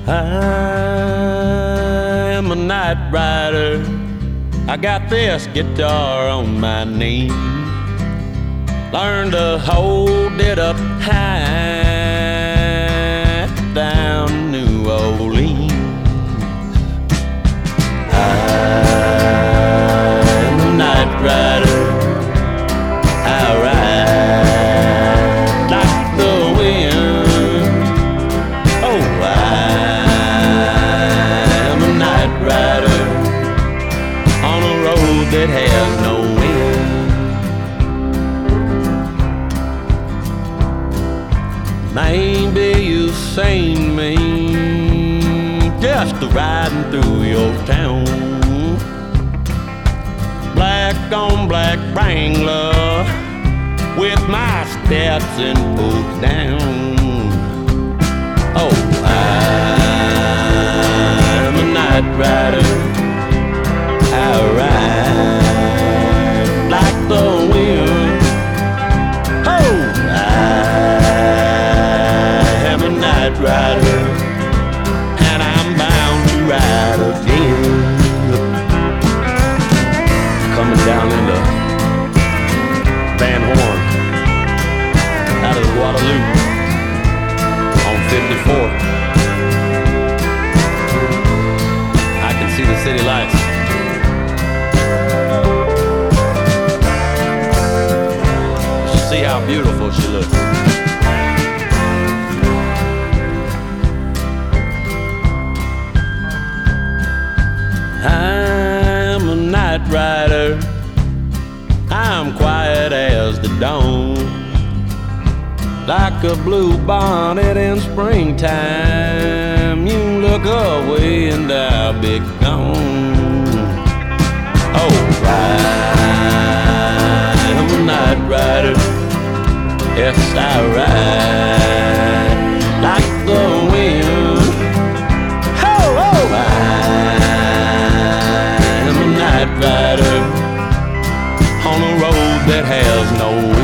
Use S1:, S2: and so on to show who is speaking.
S1: I am a night rider. I got this guitar on my knee. Learned to hold it up high down in New Orleans. I am a night rider. I ride like the wind. Oh, I am a night rider on a road that has no end. Maybe you've seen me just riding through your town, black on black Wrangler with my Stetson pulled down. Oh, I'm a night rider. I ride like the wind. Oh, I am a night rider, and I'm bound to ride again. Coming down into Van Horn, out of the Waterloo on 54. I can see the city lights. See how beautiful she looks. I'm a night rider. I'm quiet as the dawn, like a blue bonnet in springtime. You look away and I'll be gone. Oh, I'm a night rider. Yes, I ride like the wind. Oh, I'm a night rider on a road that has no